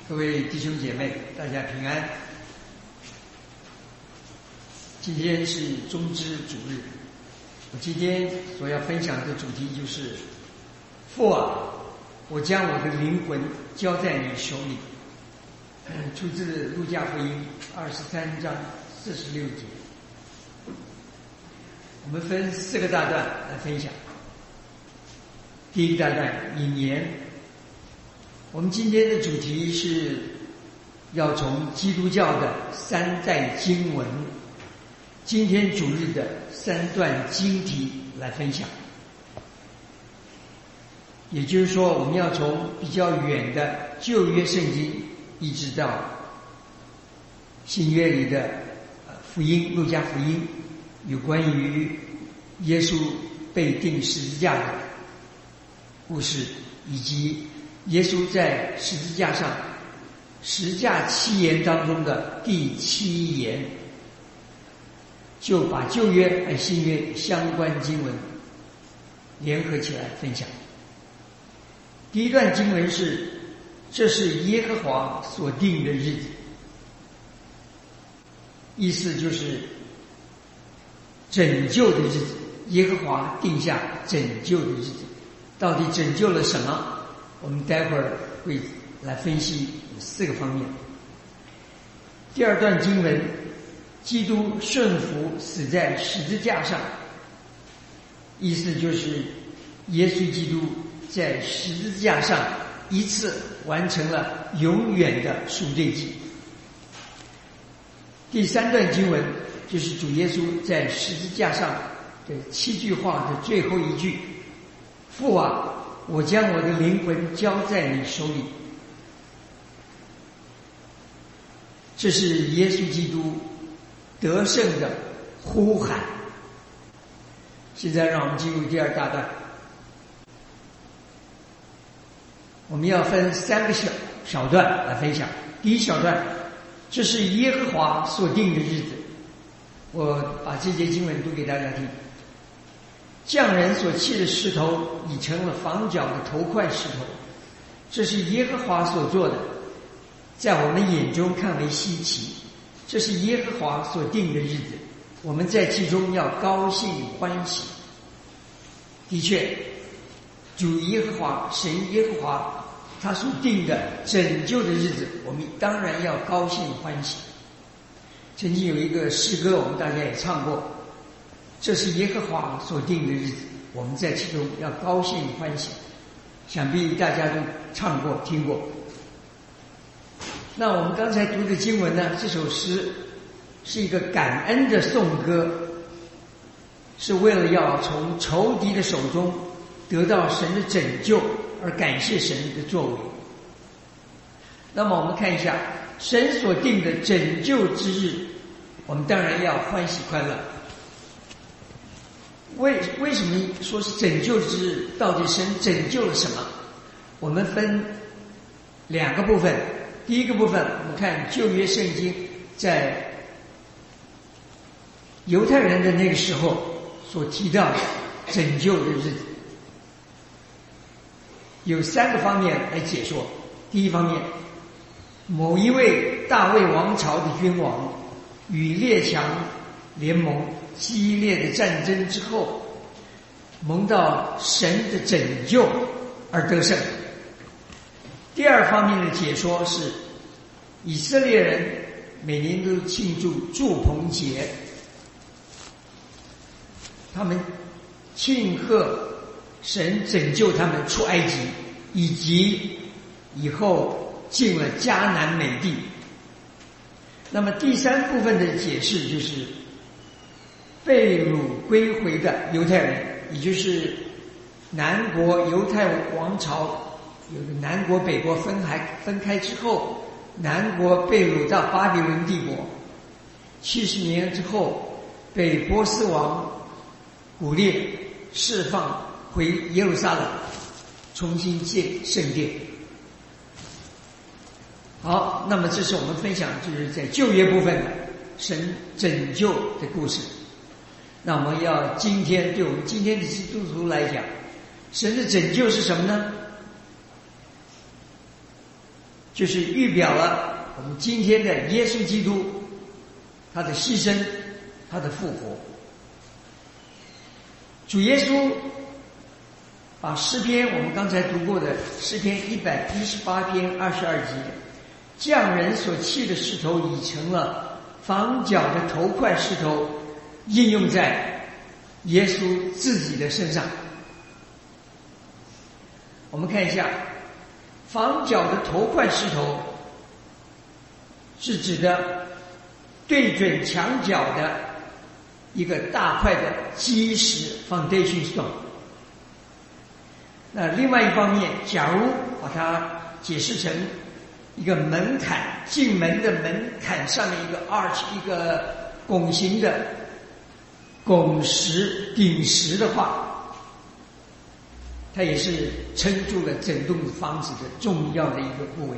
各位弟兄姐妹，大家平安。今天是中之主日，我今天所要分享的主题就是父啊，我将我的灵魂交在你手里。出自路加福音23章46节。我们分4个大段来分享。第一个大段引言。我们今天的主题是要从基督教的3代经文，今天主日的3段经题来分享。也就是说，我们要从比较远的旧约圣经，一直到新约里的福音，路加福音，有关于耶稣被钉十字架的故事，以及耶稣在十字架上十架7言当中的第7言，就把旧约和新约相关经文联合起来分享。第一段经文是：这是耶和华所定的日子。意思就是拯救的日子，耶和华定下拯救的日子。到底拯救了什么？我们待会儿会来分析4个方面。第二段经文，基督顺服死在十字架上，意思就是耶稣基督在十字架上一次完成了永远的赎罪祭。第3段经文就是主耶稣在十字架上的7句话的最后一句：父啊，我将我的灵魂交在你手里。这是耶稣基督得胜的呼喊。现在让我们进入第2大段。我们要分3个小段来分享。第一小段，这是耶和华所定的日子。我把这节经文读给大家听。匠人所砌的石头已成了房角的头块石头，这是耶和华所做的，在我们眼中看为稀奇。这是耶和华所定的日子，我们在其中要高兴欢喜。的确，主耶和华，神耶和华，他所定的拯救的日子，我们当然要高兴欢喜。曾经有一个诗歌，我们大家也唱过，这是耶和华所定的日子，我们在其中要高兴欢喜。想必大家都唱过听过。那我们刚才读的经文呢，这首诗是一个感恩的颂歌，是为了要从仇敌的手中得到神的拯救而感谢神的作为。那么我们看一下神所定的拯救之日，我们当然要欢喜快乐。为什么说是拯救之日？到底神拯救了什么？我们分2个部分。第一个部分，我们看旧约圣经在犹太人的那个时候所提到的拯救的日子，有3个方面来解说。第一方面，某一位大卫王朝的君王与列强联盟，激烈的战争之后，蒙到神的拯救而得胜。第2方面的解说是，以色列人每年都庆祝祝棚节，他们庆贺神拯救他们出埃及，以及以后进了迦南美地。那么第3部分的解释就是被掳归回的犹太人，也就是南国犹太王朝有个南国北国分开之后，南国被掳到巴比伦帝国，70年之后被波斯王古列释放回耶路撒冷，重新建圣殿。好，那么这是我们分享就是在旧约部分的神拯救的故事。那我们要对我们今天的基督徒来讲，神的拯救是什么呢？ 就是预表了我们今天的耶稣基督，他的牺牲，他的复活。主耶稣把诗篇我们刚才读过的诗篇118篇22节，匠人所砌的石头已成了房角的头块石头，应用在耶稣自己的身上。我们看一下，房角的头块石头是指的对准墙角的一个大块的基石 foundation stone。那另外一方面，假如把它解释成一个门槛，进门的门槛上面一个 arch， 一个拱形的拱石顶石的话，它也是撑住了整栋房子的重要的一个部位。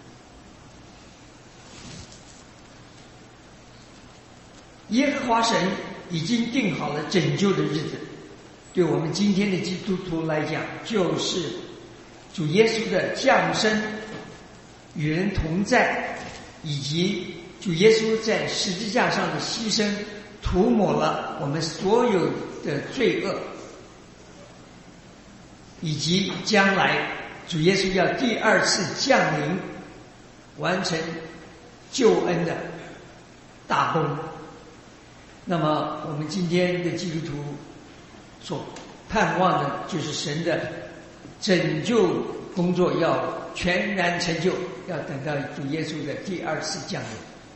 耶和华神已经定好了拯救的日子，对我们今天的基督徒来讲，就是主耶稣的降生、与人同在，以及主耶稣在十字架上的牺牲，涂抹了我们所有的罪恶，以及将来主耶稣要第二次降临，完成救恩的大功。那么我们今天的基督徒所盼望的就是神的拯救工作要全然成就，要等到主耶稣的第二次降临。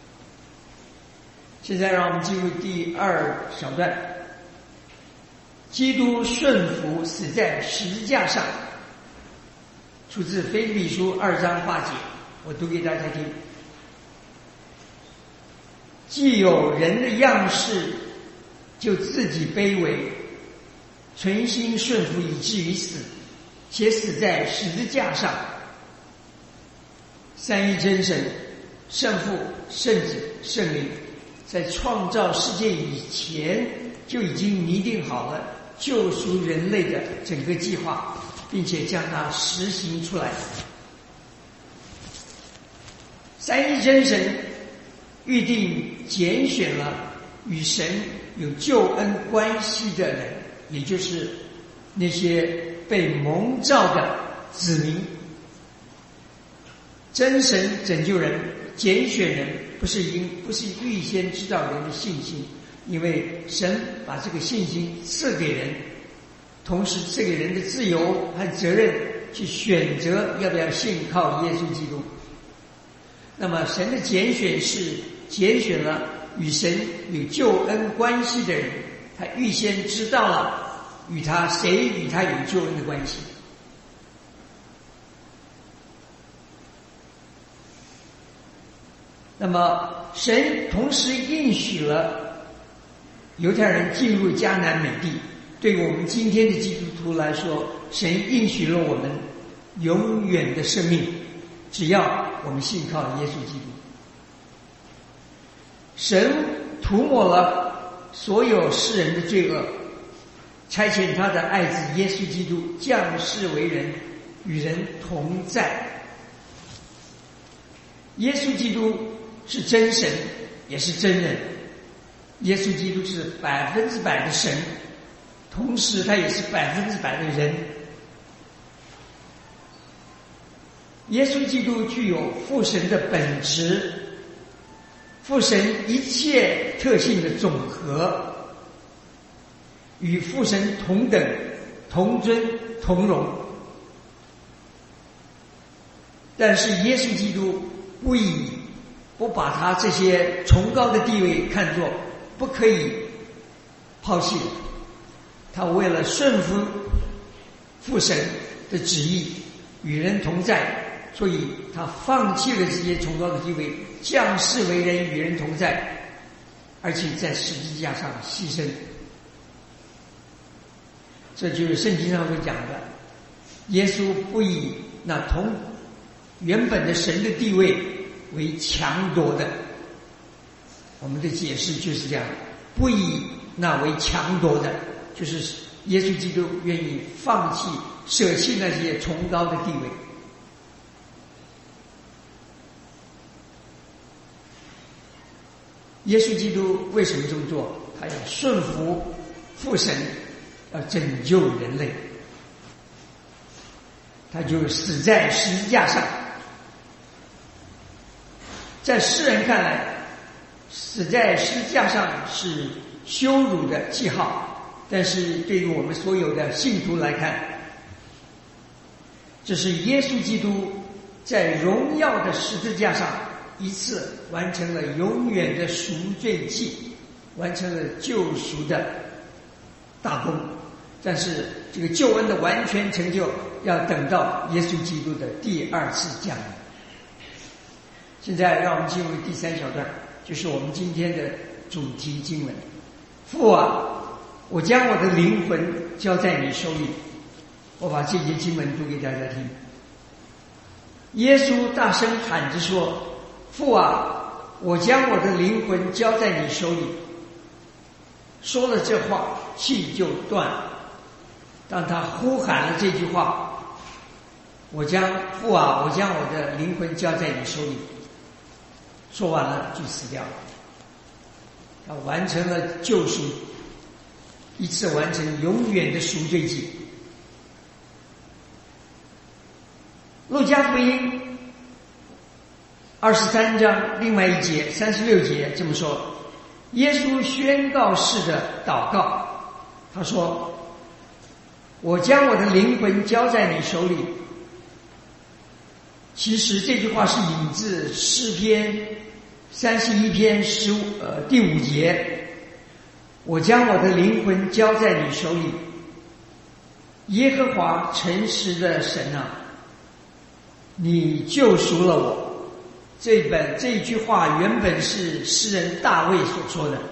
现在让我们进入第二小段，基督顺服死在十字架上，出自腓立比书2章8节，我读给大家听。既有人的样式，就自己卑微，存心顺服以至于死，且死在十字架上。三一真神，圣父、圣子、圣灵，在创造世界以前就已经拟定好了救赎人类的整个计划，并且将它实行出来。三一真神预定拣选了与神有救恩关系的人，也就是那些被蒙召的子民。真神拯救人，拣选人，不是预先知道人的信心，因为神把这个信心赐给人，同时赐给人的自由和责任去选择要不要信靠耶稣基督。那么神的拣选是拣选了与神有救恩关系的人，他预先知道了谁与他有救恩的关系。那么神同时应许了犹太人进入迦南美地，对于我们今天的基督徒来说，神应许了我们永远的生命，只要我们信靠耶稣基督。神涂抹了所有世人的罪恶，差遣他的爱子耶稣基督降世为人，与人同在。耶稣基督是真神，也是真人。耶稣基督是100%的神，同时他也是100%的人。耶稣基督具有父神的本质，父神一切特性的总和，与父神同等、同尊、同荣。但是耶稣基督不把他这些崇高的地位看作不可以抛弃的，他为了顺服父神的旨意，与人同在，所以他放弃了这些崇高的地位，降世为人，与人同在，而且在十字架上牺牲。这就是圣经上所讲的，耶稣不以那同原本的神的地位为强夺的。我们的解释就是这样，不以那为强夺的，就是耶稣基督愿意放弃、舍弃那些崇高的地位。 耶稣基督为什么这么做？他要顺服父神，要拯救人类，他就死在十字架上。在世人看来，死在十字架上是羞辱的记号，但是对于我们所有的信徒来看，这是耶稣基督在荣耀的十字架上一次完成了永远的赎罪祭，完成了救赎的大功。但是这个救恩的完全成就要等到耶稣基督的第二次降临。现在让我们进入第三小段，就是我们今天的主题经文。父啊，我将我的灵魂交在你手里。我把这节经文读给大家听。耶稣大声喊着说，父啊，我将我的灵魂交在你手里。说了这话，气就断了。当他呼喊了这句话，父啊，我将我的灵魂交在你手里，说完了就死掉了。他完成了救赎，一次完成永远的赎罪祭。路加福音23章另外一节36节这么说，耶稣宣告式的祷告，他说，我将我的灵魂交在你手里。其实这句话是引自诗篇31篇第5节，我将我的灵魂交在你手里。耶和华诚实的神啊，你救赎了我。这句话原本是诗人大卫所说的。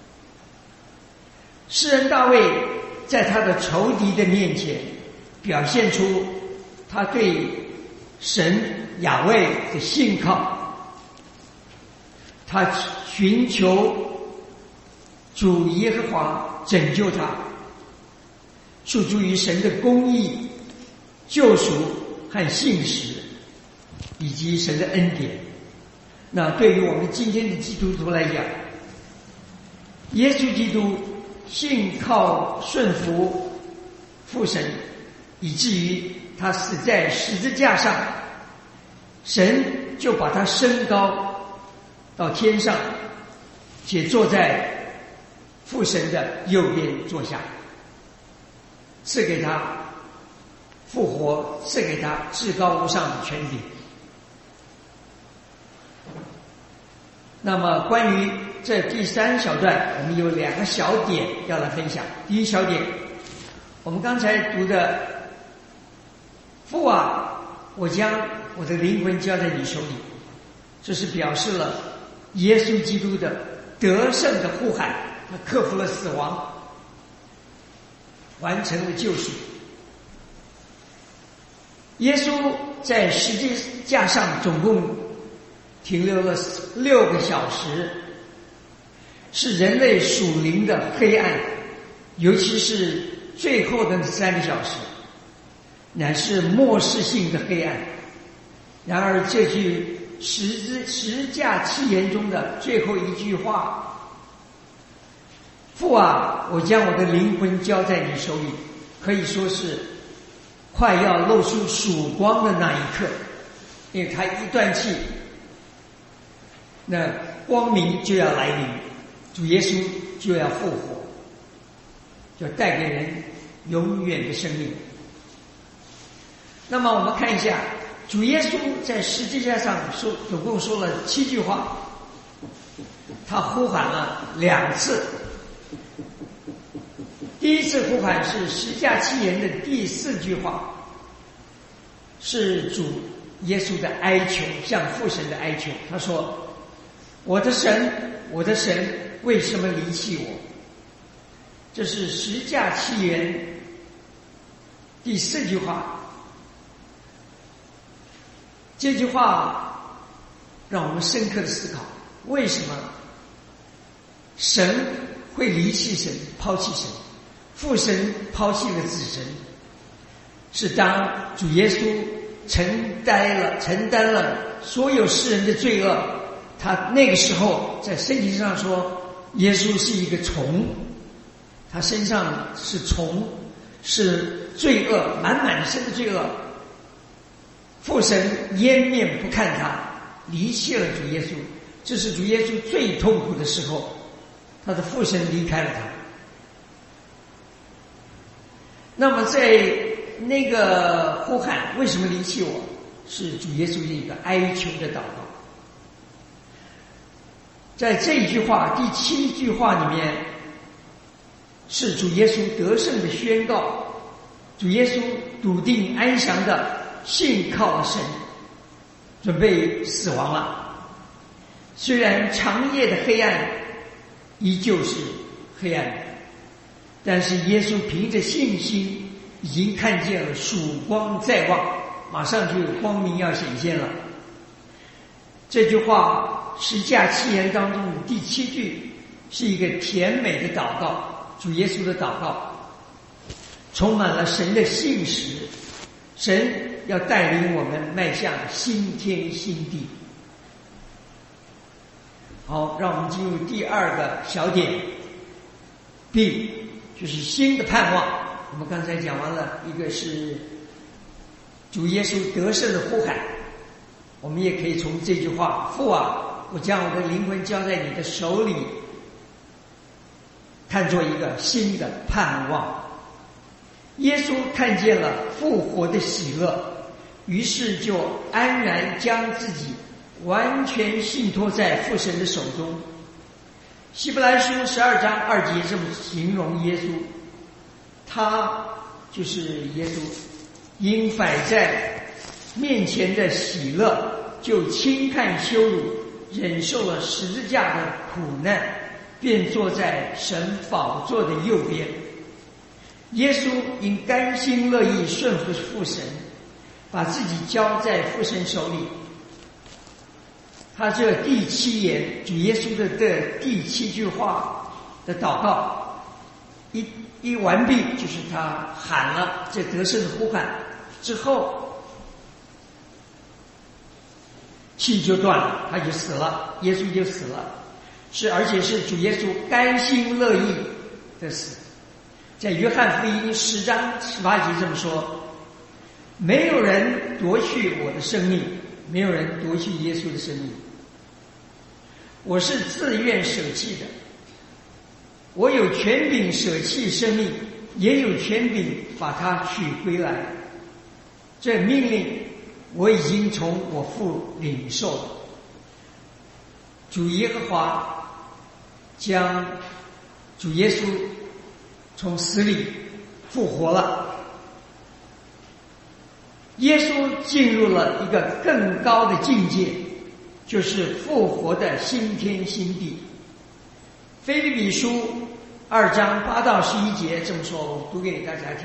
诗人大卫在他的仇敌的面前表现出他对神雅卫的信靠，他寻求主耶和华拯救他，诉诸于神的公义、救赎和信实，以及神的恩典。那对于我们今天的基督徒来讲，耶稣基督信靠顺服父神，以至于他死在十字架上，神就把他升高到天上，且坐在父神的右边坐下，赐给他复活，赐给他至高无上的权柄。那么关于这第三小段，我们有2个小点要来分享。第一小点，我们刚才读的，父啊，我将我的灵魂交在你手里，这是表示了耶稣基督的得胜的呼喊，他克服了死亡，完成了救赎。耶稣在十字架上总共停留了6个小时，是人类属灵的黑暗，尤其是最后的3个小时，乃是末世性的黑暗。然而这句十架七言中的最后一句话，父啊，我将我的灵魂交在你手里，可以说是快要露出曙光的那一刻，因为他一断气，那光明就要来临，主耶稣就要复活，就带给人永远的生命。那么我们看一下，主耶稣在十字架上总共说了7句话，他呼喊了2次。第一次呼喊是十架七言的第4句话，是主耶稣的哀求，向父神的哀求。他说，我的神，我的神，为什么离弃我？这是十架七言第4句话。这句话让我们深刻的思考，为什么神会离弃神，抛弃神？父神抛弃了子神，是当主耶稣承担了所有世人的罪恶， 他那个时候在圣经上说，耶稣是一个虫，他身上是虫，是罪恶，满满身的罪恶。父神掩面不看他，离弃了主耶稣，这是主耶稣最痛苦的时候，他的父神离开了他。那么在那个呼喊为什么离弃我，是主耶稣的一个哀求的祷告。在这一句话第7句话里面，是主耶稣得胜的宣告，主耶稣笃定安详的信靠神，准备死亡了。虽然长夜的黑暗依旧是黑暗，但是耶稣凭着信心已经看见了曙光在望，马上就有光明要显现了。这句话十架七言当中的第7句是一个甜美的祷告，主耶稣的祷告充满了神的信实，神要带领我们迈向新天新地。好，让我们进入第2个小点 B， 就是新的盼望。我们刚才讲完了，一个是主耶稣得胜的呼喊，我们也可以从这句话，父啊，我将我的灵魂交在你的手里，看作一个新的盼望。耶稣看见了复活的喜乐，于是就安然将自己完全信托在父神的手中。希伯来书12章2节这么形容耶稣，他就是耶稣，因摆在面前的喜乐，就轻看羞辱，忍受了十字架的苦难，便坐在神宝座的右边。耶稣因甘心乐意顺服父神，把自己交在父神手里。他这第7言，主耶稣的第7句话的祷告一完毕，就是他喊了这得胜的呼喊之后，气就断了，他就死了，耶稣就死了，而且是主耶稣甘心乐意的死。在约翰福音10章18节这么说，没有人夺去我的生命，没有人夺去耶稣的生命，我是自愿舍弃的，我有权柄舍弃生命，也有权柄把它取归来，这命令我已经从我父领受了。主耶和华将主耶稣从死里复活了，耶稣进入了一个更高的境界，就是复活的新天新地。腓立比书2章8到11节这么说，我读给大家听。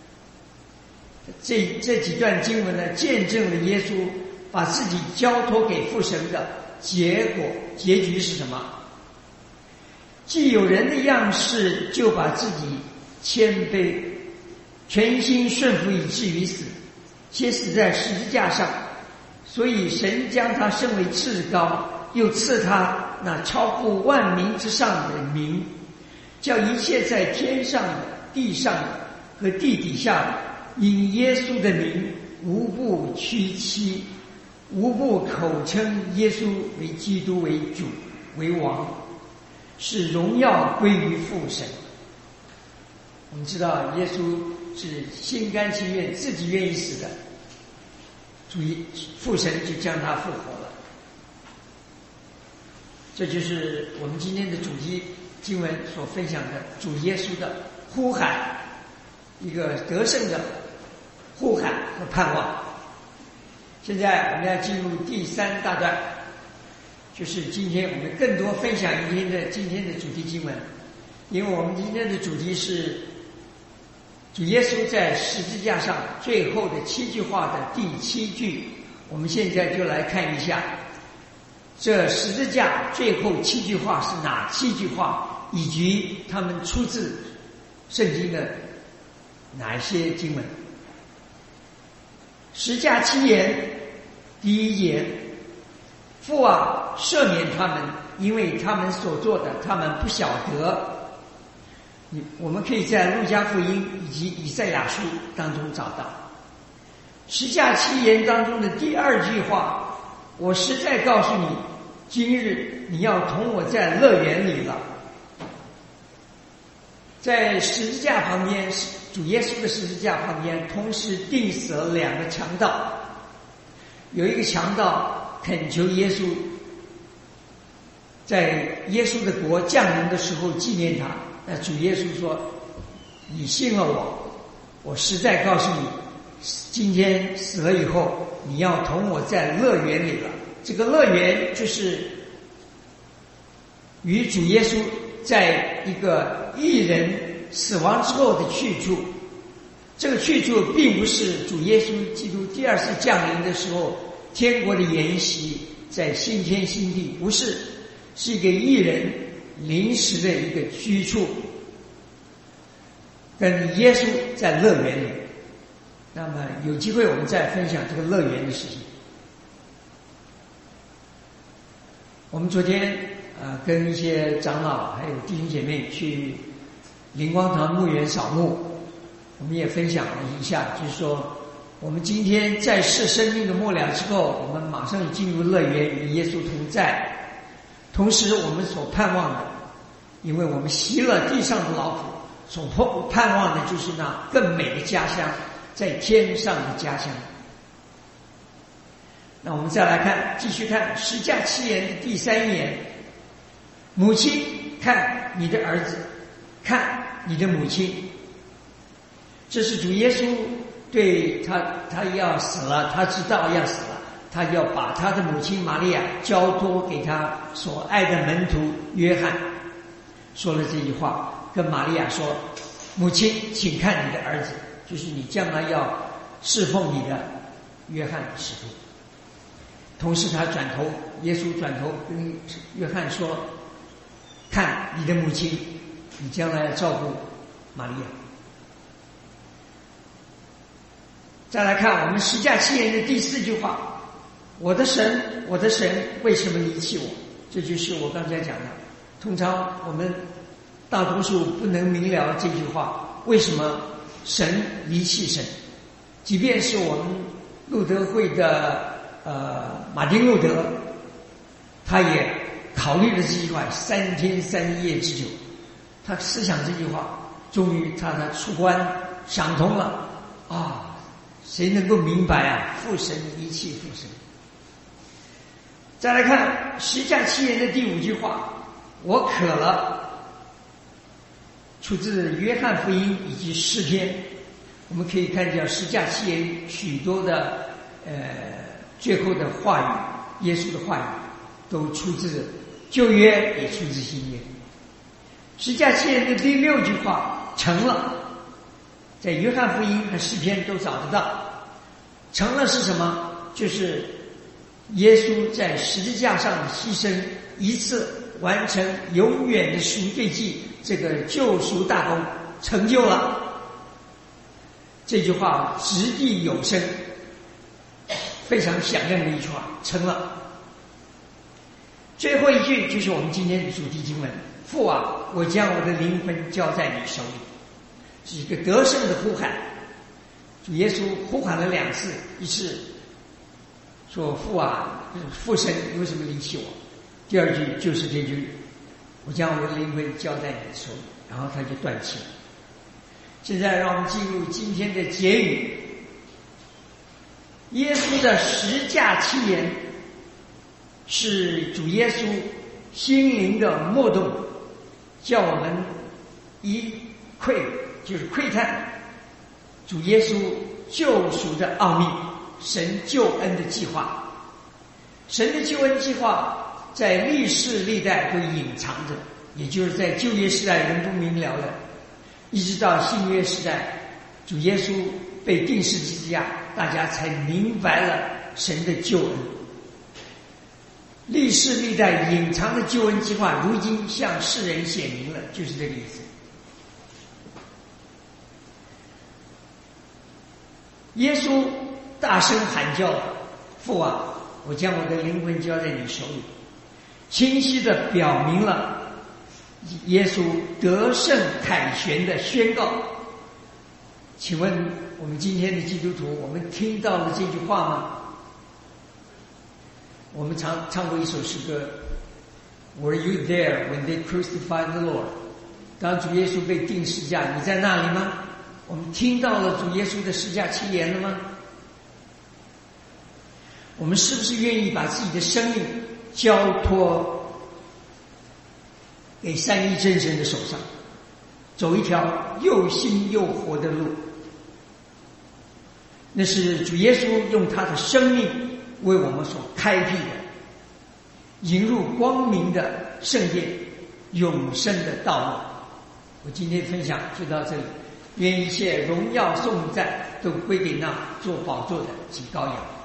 这几段经文呢，见证了耶稣把自己交托给父神的结局是什么？既有人的样式，就把自己谦卑，全心顺服以至于死，且死在十字架上。所以神将他升为至高，又赐他那超乎万民之上的名，叫一切在天上的、地上的和地底下的，因耶稣的名，无不屈膝，无不口称耶稣为基督，为主，为王，使荣耀归于父神。我们知道耶稣是心甘情愿，自己愿意死的，父神就将他复活了。这就是我们今天的主题经文所分享的主耶稣的呼喊，一个得胜的呼喊和盼望。现在我们要进入第3大段，就是今天我们更多分享今天的主题经文，因为我们今天的主题是主耶稣在十字架上最后的7句话的第7句。我们现在就来看一下这十字架最后7句话是哪7句话，以及他们出自圣经的哪一些经文。十架7言，第1言， 父啊，赦免他们，因为他们所做的，他们不晓得。我们可以在路加福音以及以赛亚书当中找到十架七言当中的第二句话：我实在告诉你，今日你要同我在乐园里了。在十字架旁边，主耶稣的十字架旁边，同时钉死了两个强盗。有一个强盗恳求耶稣，在耶稣的国降临的时候纪念他。那主耶稣说：你信了我实在告诉你，今天死了以后，你要同我在乐园里了。这个乐园就是与主耶稣在一个义人死亡之后的去处。这个去处并不是主耶稣基督第二次降临的时候天国的筵席，在新天新地，不是，是一个义人临时的一个居处，跟耶稣在乐园里。那么有机会我们再分享这个乐园的事情。我们昨天跟一些长老还有弟兄姐妹去灵光堂墓园扫墓，我们也分享了一下，就是说我们今天在世生命的末了之后，我们马上进入乐园，与耶稣同在。同时我们所盼望的，因为我们习了地上的劳苦，所盼望的就是那更美的家乡，在天上的家乡。那我们再来看，继续看十架七言的第三言：母亲，看你的儿子，看你的母亲。这是主耶稣对他要死了，他知道要死了，他要把他的母亲玛利亚交托给他所爱的门徒约翰，说了这句话，跟玛利亚说：母亲，请看你的儿子，就是你将来要侍奉你的约翰使徒。同时他耶稣转头跟约翰说：看你的母亲，你将来要照顾玛利亚。再来看我们十架七言的第四句话：我的神，我的神，为什么离弃我？这就是我刚才讲的。通常我们大多数不能明了这句话，为什么神离弃神？即便是我们路德会的马丁路德，他也考虑了这句话3天3夜之久，他思想这句话，终于他出关想通了啊！谁能够明白啊？父神离弃父神。再来看十架七言的第5句话：我渴了，出自约翰福音以及诗篇。我们可以看见十架七言许多的最后的话语，耶稣的话语都出自旧约，也出自新约。十架七言的第6句话：成了，在约翰福音和诗篇都找得到。成了是什么？就是耶稣在十字架上的牺牲，一次完成永远的赎罪祭，这个救赎大功成就了。这句话掷地有声，非常响亮的一句话，成了。最后一句就是我们今天的主题经文：父啊，我将我的灵魂交在你手里。是一个得胜的呼喊。主耶稣呼喊了2次，一次说：父啊，父神，你为什么离弃我？第2句就是这句：我将我的灵魂交在你的手里。然后他就断气了。现在让我们进入今天的结语。耶稣的十架七言是主耶稣心灵的脉动，叫我们就是窥探主耶稣救赎的奥秘，神救恩的计划。神的救恩计划在历世历代都隐藏着，也就是在旧约时代人不明了的，一直到新约时代，主耶稣被钉十字架，大家才明白了神的救恩。历世历代隐藏的救恩计划，如今向世人显明了，就是这个意思。耶稣大声喊叫：父啊， 我将我的灵魂交在你手里，清晰地表明了耶稣得胜凯旋的宣告。请问我们今天的基督徒，我们听到了这句话吗？我们唱过一首诗歌 Were you there when they crucified the Lord？ 当主耶稣被钉十架，你在那里吗？我们听到了主耶稣的十架奇言了吗？我们是不是愿意把自己的生命交托给三一真神的手上，走一条又新又活的路？那是主耶稣用他的生命为我们所开辟的，引入光明的圣殿，永生的道路。我今天分享就到这里，愿一切荣耀颂赞都归给那做宝座的及羔羊。